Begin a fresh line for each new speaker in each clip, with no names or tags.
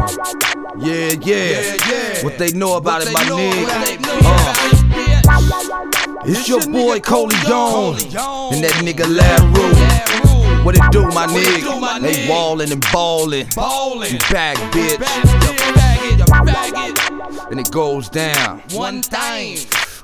Yeah. What they know about it, my nigga. It's your boy Coleon and that nigga LaRue. What it do, my nigga? They wallin' and ballin'. You back, bitch. And it goes down.
One time.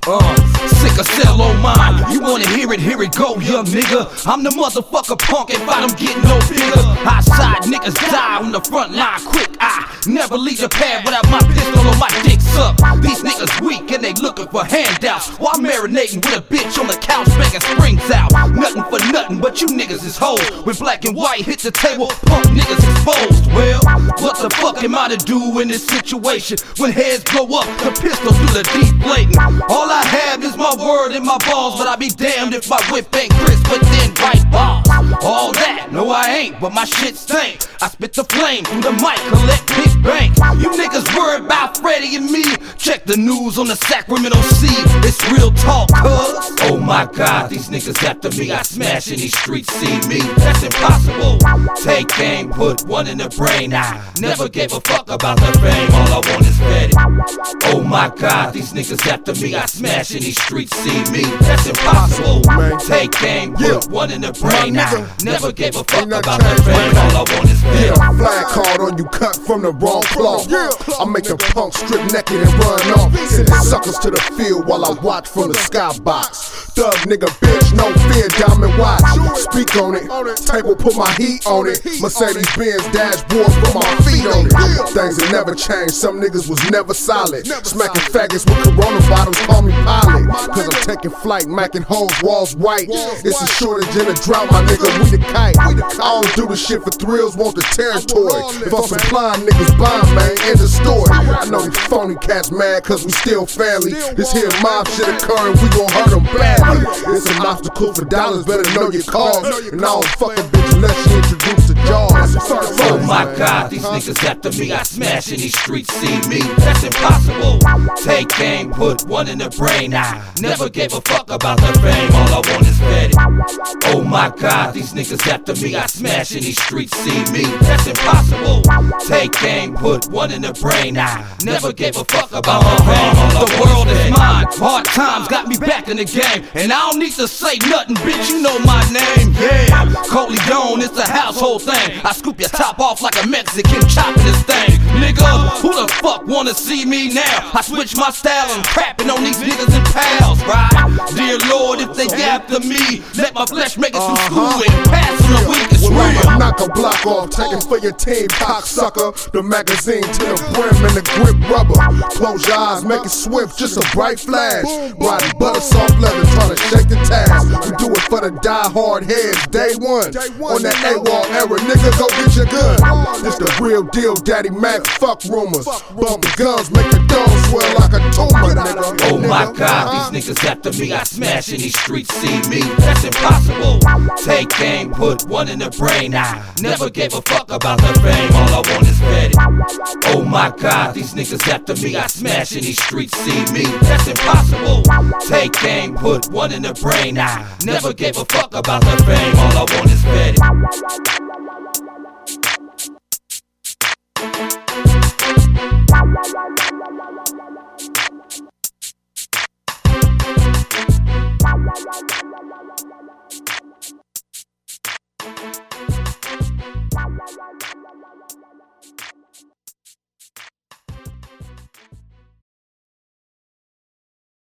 Sick of cell on mine. You wanna hear it go, young nigga. I'm the motherfucker punk if I don't get no bigger. Outside niggas die on the front line quick. I never leave the pad without my pistol or my dick suck. These niggas weak and they looking for handouts while marinating with a bitch on the couch making springs out. Nothing for nothing, but you niggas is hoes. When black and white hit the table, punk niggas exposed. Well, what the fuck am I to do in this situation? When heads blow up, the pistols do the deflating. All I have is my word and my balls, but I be damned if my whip ain't crisp, but then right balls. All that, no I ain't, but my shit stink. I spit the flame through the mic, collect big bank. You niggas worried about Freddie and me? Check the news on the Sacramento Sea. It's real talk, cuz. Oh my God, these niggas after me. I smash in these streets, see me. That's impossible. Take aim, put one in the brain. I never gave a fuck about the fame. All I want is Freddie. Oh my God, these niggas after me. I smash in these streets, see me. That's impossible. Take aim, put one in the brain. I never gave a fuck about the fame. All I want is Freddie.
Flag card on you cut from the wrong cloth. I make the punk strip naked and run off. Sending suckers to the field while I watch from the skybox. Thug nigga bitch, no fear, diamond watch. Speak on it, table put my heat on it. Mercedes Benz dashboard put my feet on it. Things that never changed, some niggas was never solid. Smacking faggots with Corona bottles, call me pilot. Cause I'm taking flight, macking hoes, walls white. It's a shortage in a drought, my nigga, we the kite. I don't do the shit for thrills, want the territory. If I'm supplying niggas blind, man, end the story. I know these phony cats mad cause we still family. This here mob shit occurring, we gon' hurt them badly. It's an obstacle for dollars, better know your cause. And I don't fuck a bitch unless she introduced to Jaws.
Oh my God, these niggas after me. I smash in these streets, see me. That's impossible. Take aim, put one in the brain. I never gave a fuck about the fame. All I want is Freddie. Oh my God, these niggas after me. I smash in these streets, see me. That's impossible. Take aim, put one in the brain. I never gave a fuck about the fame. The world is mine. Hard times got me back in the game, and I don't need to say nothing, bitch. You know my name. Yeah, Coleon, it's a household thing. I scoop your top off like a Mexican chopping this thing. Nigga, who the fuck wanna see me now? I switch my style and crapping on these niggas and pals, right? Dear Lord, if they after me, let my flesh make it through school and pass on the week. It's real.
Knock a block off, taking for your team, cocksucker. The magazine to the brim and the grip rubber. Close your eyes, make it swift, just a bright flash. Riding butter soft leather, trying to shake the task. We do it for the die-hard heads, day one. On that AWOL era, nigga, go get your gun. This the real deal, Daddy Mac, fuck rumors. Bump the guns, make the dome swell like a tumor, nigga.
Oh my God, these niggas after me. I smash in these streets, see me. That's impossible. Take aim, put one in the brain. I never gave a fuck about the fame. All I want is Freddie. Oh my God, these niggas after me. I smash in these streets, see me. That's impossible. Take aim, put one in the brain. I never gave a fuck about the fame. All I want is Freddie.